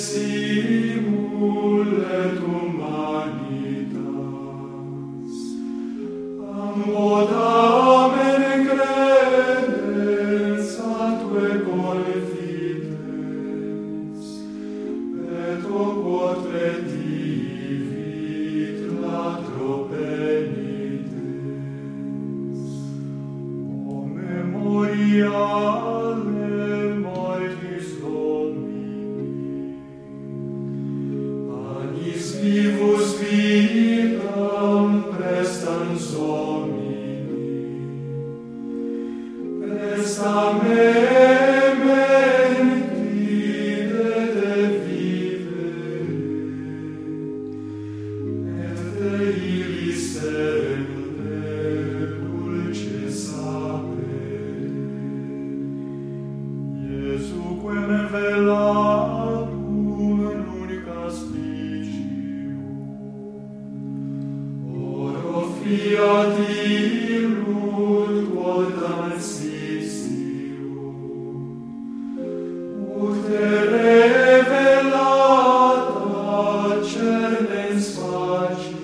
simul et humanitas, amen credens atque confidens, et o quotre divit latro penitens, o memoriale mortis Domini, annis vivus vitam prestans homini, presta me mentide de vivere, et de illis serve dulce sapere. Iesuquem velatum unica spicium, oro fiat illud quotam sisium, ut revelata cernens facie,